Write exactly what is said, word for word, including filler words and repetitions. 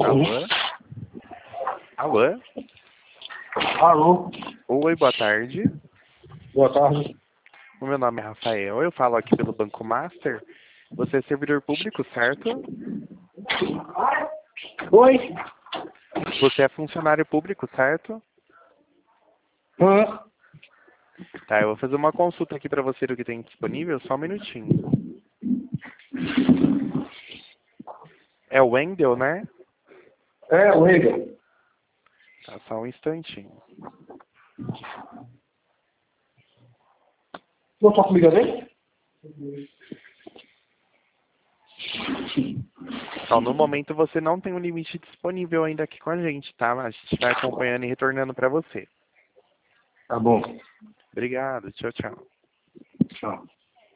Alô? Alô? Alô? Oi, boa tarde. Boa tarde. O meu nome é Rafael, eu falo aqui pelo Banco Master. Você é servidor público, certo? Oi? Você é funcionário público, certo? Hã? Tá, eu vou fazer uma consulta aqui pra você do que tem disponível, só um minutinho. É o Wendel, né? É, o Wendel. Tá, só um instantinho. Não tá comigo ali? Então, no momento você não tem um limite disponível ainda aqui com a gente, tá? A gente vai acompanhando e retornando pra você. Tá bom. Obrigado, tchau, tchau. Tchau.